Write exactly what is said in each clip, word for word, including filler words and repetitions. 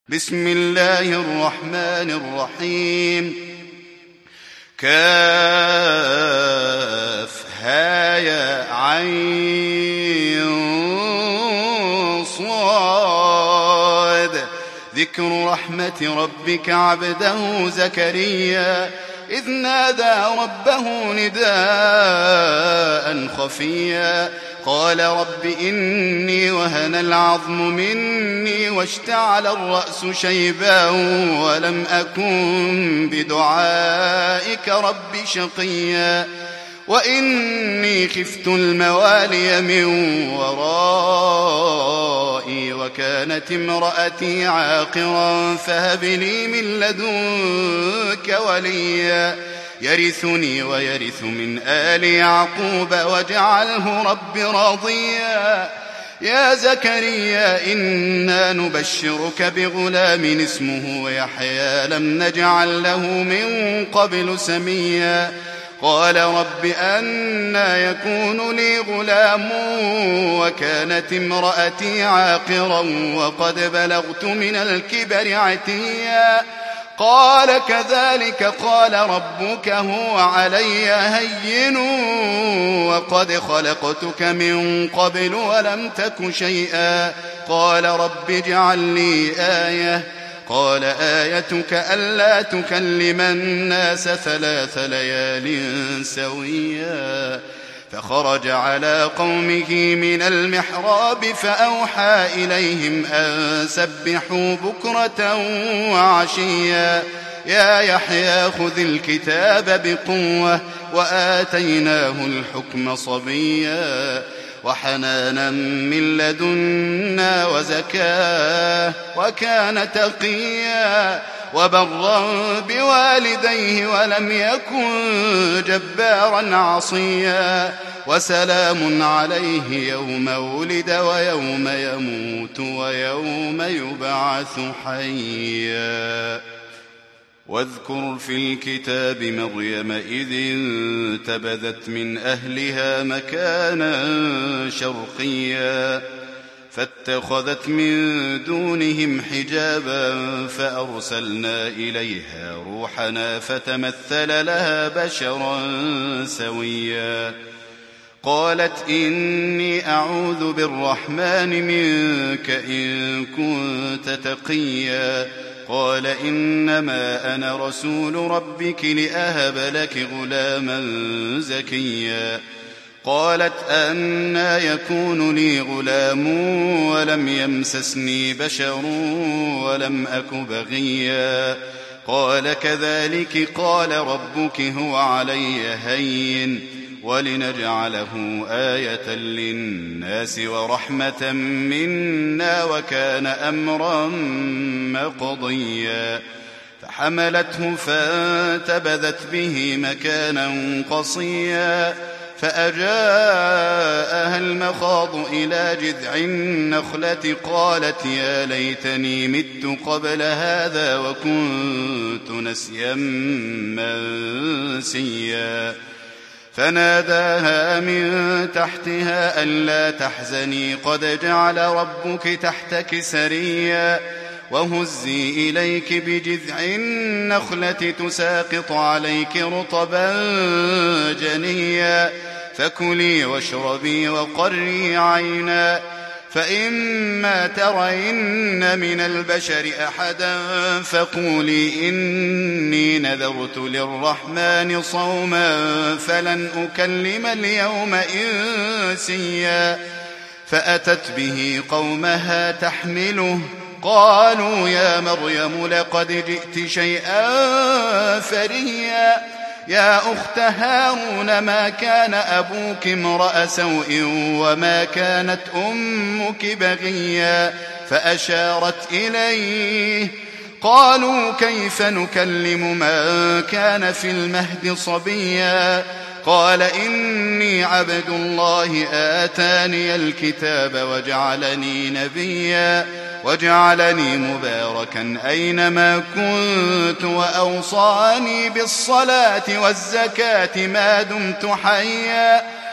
بسم الله الرحمن الرحيم. كاف ها يا عين صاد. ذكر رحمة ربك عبده زكريا إذ نادى ربه نداء خفيا قال رب إني وهن العظم مني واشتعل الرأس شيبا ولم أكن بدعائك رب شقيا وإني خفت الموالي من ورائي وكانت امرأتي عاقرا فهب لي من لدنك وليا يرثني ويرث من آل يعقوب واجعله رب راضيا. يا زكريا إنا نبشرك بغلام اسمه يحيى لم نجعل له من قبل سميا قال رب أنى يكون لي غلام وكانت امرأتي عاقرا وقد بلغت من الكبر عتيا قال كذلك قال ربك هو علي هين وقد خلقتك من قبل ولم تك شيئا قال رب اجعل لي آية قال آيتك ألا تكلم الناس ثلاث ليال سويا فخرج على قومه من المحراب فأوحى إليهم أن سبحوا بكرة وعشيا يا يحيى خذ الكتاب بقوة وآتيناه الحكم صبيا وحنانا من لدنا وزكاة وكان تقيا وبرا بوالديه ولم يكن جبارا عصيا وسلام عليه يوم ولد ويوم يموت ويوم يبعث حيا. واذكر في الكتاب مريم إذ انتبذت من أهلها مكانا شرقيا فاتخذت من دونهم حجابا فأرسلنا إليها روحنا فتمثل لها بشرا سويا قالت إني أعوذ بالرحمن منك إن كنت تقيا قال إنما أنا رسول ربك لأهب لك غلاما زكيا قالت أنى يكون لي غلام ولم يمسسني بشر ولم أك بغيا قال كذلك قال ربك هو علي هين ولنجعله آية للناس ورحمة منا وكان أمرا مقضيا فحملته فانتبذت به مكانا قصيا فأجاءها المخاض إلى جذع النخلة قالت يا ليتني مت قبل هذا وكنت نسيا منسيا فناداها من تحتها ألا تحزني قد جعل ربك تحتك سريا وهزي إليك بجذع النخلة تساقط عليك رطبا جنيا فكلي واشربي وقري عينا فإما ترين من البشر أحدا فقولي إني نذرت للرحمن صوما فلن أكلم اليوم إنسيا فأتت به قومها تحمله قالوا يا مريم لقد جئت شيئا فريا يا أخت هارون ما كان أبوك امرأ سوء وما كانت أمك بغيا فأشارت إليه قالوا كيف نكلم من كان في المهد صبيا قال إني عبد الله آتاني الكتاب وجعلني نبيا وجعلني مباركا أينما كنت وأوصاني بالصلاة والزكاة ما دمت حيا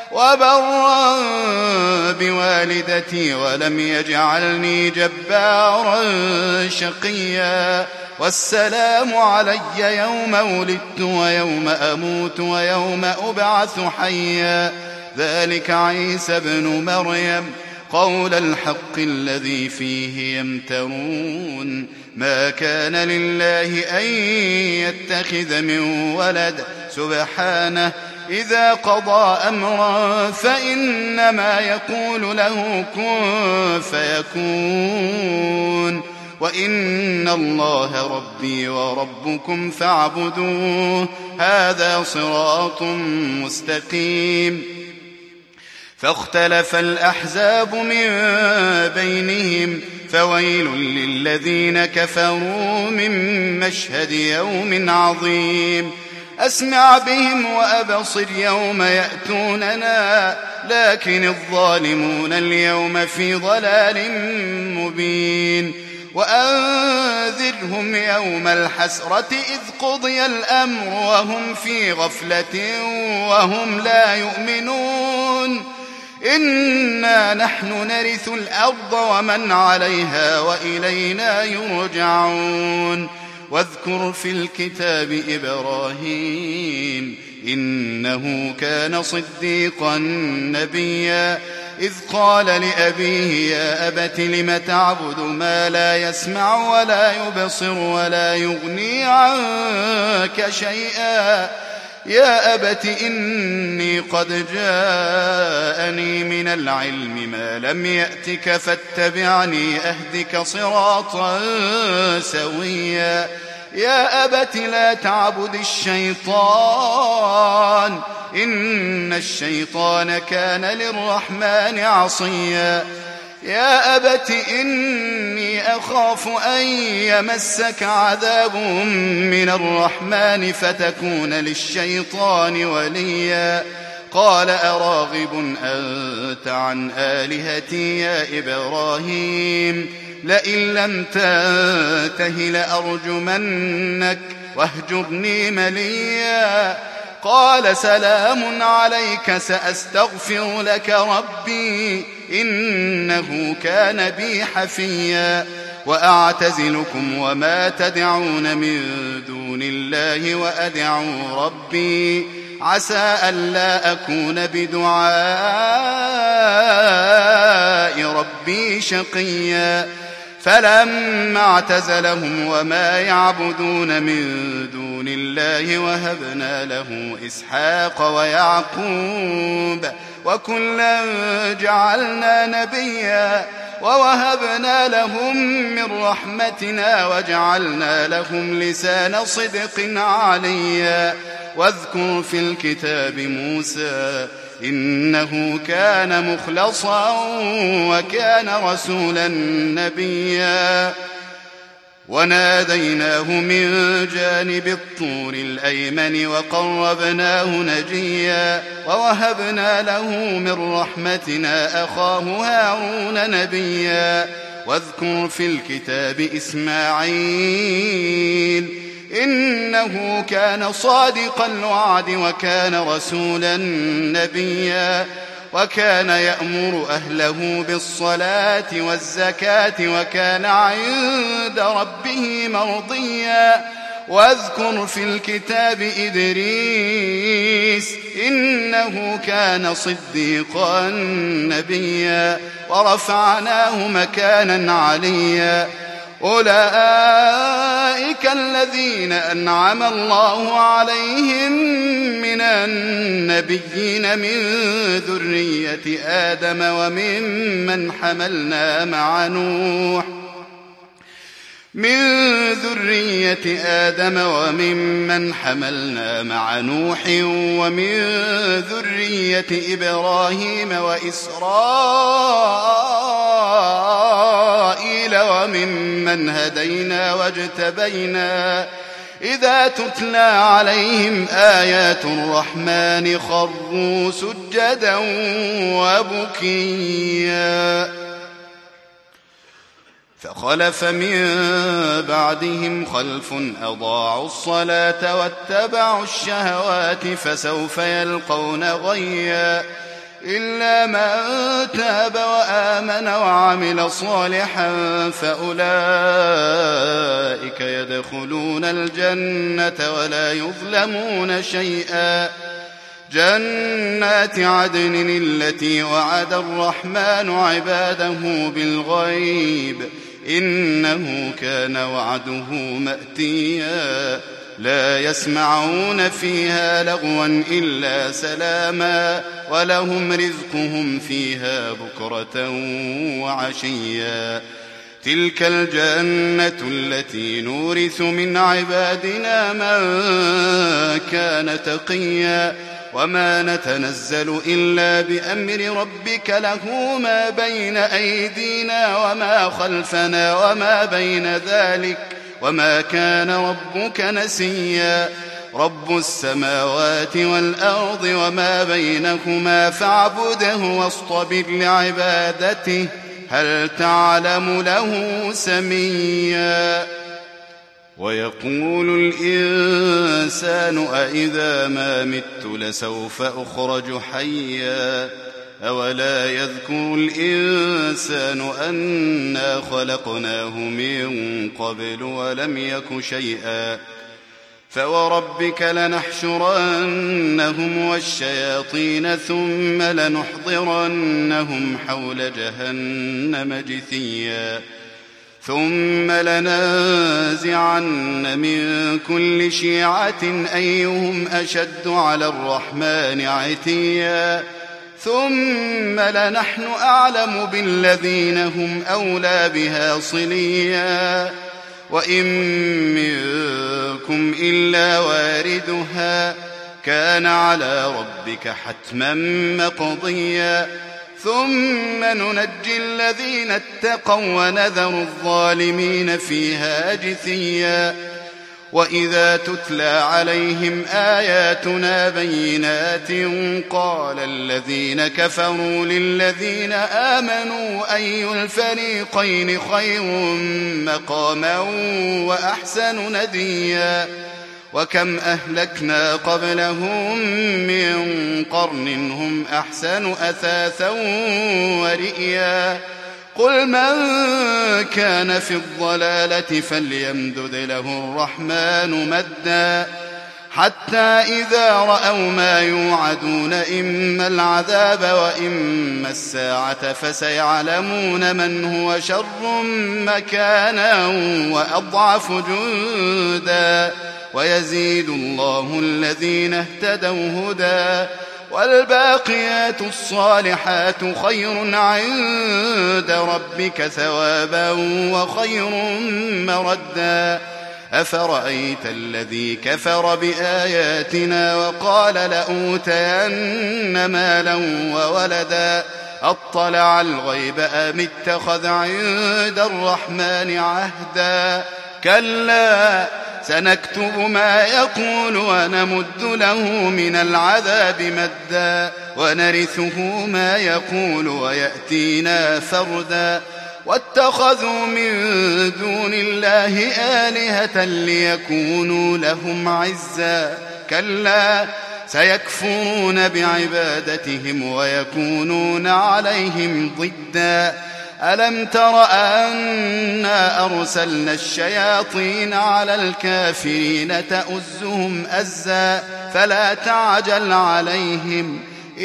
وبرا بوالدتي ولم يجعلني جبارا شقيا والسلام علي يوم ولدت ويوم أموت ويوم أبعث حيا ذلك عيسى ابن مريم قول الحق الذي فيه يمترون ما كان لله أن يتخذ من ولد سبحانه إذا قضى أمرا فإنما يقول له كن فيكون وإن الله ربي وربكم فاعبدوه هذا صراط مستقيم فاختلف الأحزاب من بينهم فويل للذين كفروا من مشهد يوم عظيم أسمع بهم وأبصر يوم يأتوننا لكن الظالمون اليوم في ضلال مبين وأنذرهم يوم الحسرة إذ قضي الأمر وهم في غفلة وهم لا يؤمنون إنا نحن نرث الأرض ومن عليها وإلينا يرجعون واذكر في الكتاب إبراهيم إنه كان صديقا نبيا إذ قال لأبيه يا أبت لم تعبد ما لا يسمع ولا يبصر ولا يغني عنك شيئا يا أبت إني قد جاءني من العلم ما لم يأتك فاتبعني أهدك صراطا سويا يا أبت لا تعبد الشيطان إن الشيطان كان للرحمن عصيا يا أبت إني أخاف أن يمسك عذاب من الرحمن فتكون للشيطان وليا قال أراغب أنت عن آلهتي يا إبراهيم لئن لم تنته لأرجمنك واهجرني مليا قال سلام عليك سأستغفر لك ربي إنه كان بي حفيا وأعتزلكم وما تدعون من دون الله وأدعو ربي عسى ألا أكون بدعاء ربي شقيا فلما اعتزلهم وما يعبدون من دون الله وهبنا له إسحاق ويعقوب وكلا جعلنا نبيا ووهبنا لهم من رحمتنا وجعلنا لهم لسان صدق عليا واذكر في الكتاب موسى إنه كان مخلصا وكان رسولا نبيا وناديناه من جانب الطور الأيمن وقربناه نجيا ووهبنا له من رحمتنا أخاه هارون نبيا واذكر في الكتاب إسماعيل إنه كان صادق الوعد وكان رسولا نبيا وكان يأمر أهله بالصلاة والزكاة وكان عند ربه مرضيا واذكر في الكتاب إدريس إنه كان صديقا نبيا ورفعناه مكانا عليا أولئك الذين أنعم الله عليهم من النبيين من ذرية آدم وممن حملنا مع نوح من ذرية آدم وممن حملنا مع نوح ومن ذرية إبراهيم وإسرائيل وممن هدينا واجتبينا إذا تتلى عليهم آيات الرحمن خروا سجدا وبكيا فخلف من بعدهم خلف أضاعوا الصلاة واتبعوا الشهوات فسوف يلقون غيا إلا من تاب وآمن وعمل صالحا فأولئك يدخلون الجنة ولا يظلمون شيئا. جنات عدن التي وعد الرحمن عباده بالغيب إنه كان وعده مأتيا. لا يسمعون فيها لغوا إلا سلاما ولهم رزقهم فيها بكرة وعشيا. تلك الجنة التي نورث من عبادنا من كان تقيا. وما نتنزل إلا بأمر ربك له ما بين أيدينا وما خلفنا وما بين ذلك وما كان ربك نسيا. رب السماوات والأرض وما بينهما فاعبده واصطبر لعبادته هل تعلم له سميا. ويقول الإنسان أإذا ما مت لسوف أخرج حيا. أولا يذكر الإنسان أنا خلقناه من قبل ولم يك شيئا. فوربك لنحشرنهم والشياطين ثم لنحضرنهم حول جهنم جثيا. ثم لننزعن من كل شيعة أيهم أشد على الرحمن عتيا. ثم لنحن أعلم بالذين هم أولى بها صليا. وإن منكم إلا واردها كان على ربك حتما مقضيا. ثم ننجي الذين اتقوا ونذر الظالمين فيها جثيا. وإذا تتلى عليهم آياتنا بينات قال الذين كفروا للذين آمنوا أي الفريقين خير مقاما وأحسن نديا. وكم أهلكنا قبلهم من قرن هم أحسن أثاثا ورئيا. قل من كان في الضلالة فليمدد له الرحمن مدا حتى إذا رأوا ما يوعدون إما العذاب وإما الساعة فسيعلمون من هو شر مكانا وأضعف جندا. ويزيد الله الذين اهتدوا هدى والباقيات الصالحات خير عند ربك ثوابا وخير مردا. أفرأيت الذي كفر بآياتنا وقال لأوتين مالا وولدا أطلع الغيب أم اتخذ عند الرحمن عهدا. كلا سنكتب ما يقول ونمد له من العذاب مدا ونرثه ما يقول ويأتينا فردا. واتخذوا من دون الله آلهة ليكونوا لهم عزا. كلا سيكفرون بعبادتهم ويكونون عليهم ضدا. ألم تر أنا أرسلنا الشياطين على الكافرين تؤزهم أزا فلا تعجل عليهم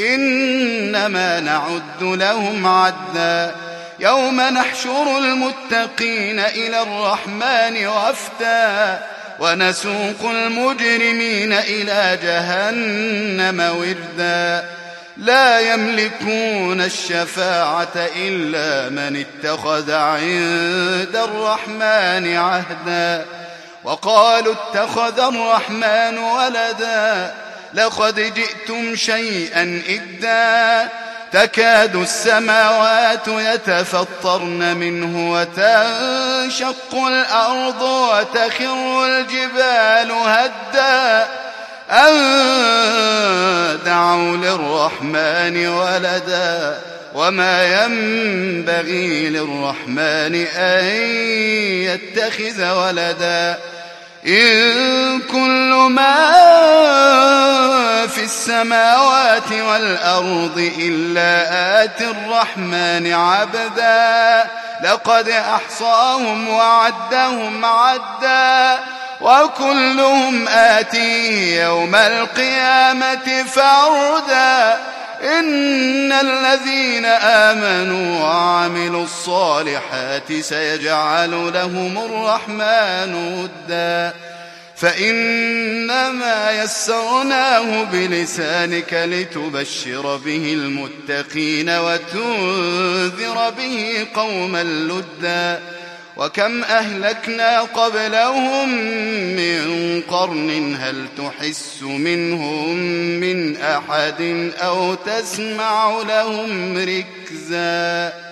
إنما نعد لهم عدا. يوم نحشر المتقين إلى الرحمن وفدا ونسوق المجرمين إلى جهنم وردا. لا يملكون الشفاعة إلا من اتخذ عند الرحمن عهدا. وقالوا اتخذ الرحمن ولدا لقد جئتم شيئا إدا. تكاد السماوات يتفطرن منه وتنشق الأرض وتخر الجبال هدا أن دعوا للرحمن ولدا وما ينبغي للرحمن أن يتخذ ولدا. إن كل كل ما في السماوات والأرض إلا آتي الرحمن عبدا لقد أحصاهم وعدهم عدا وكلهم آتيه يوم القيامة فردا إن الذين آمنوا وعملوا الصالحات سيجعل لهم الرحمن ودا فإنما يسرناه بلسانك لتبشر به المتقين وتنذر به قوما لدا وكم أهلكنا قبلهم من قرن هل تحس منهم من أحد أو تسمع لهم ركزا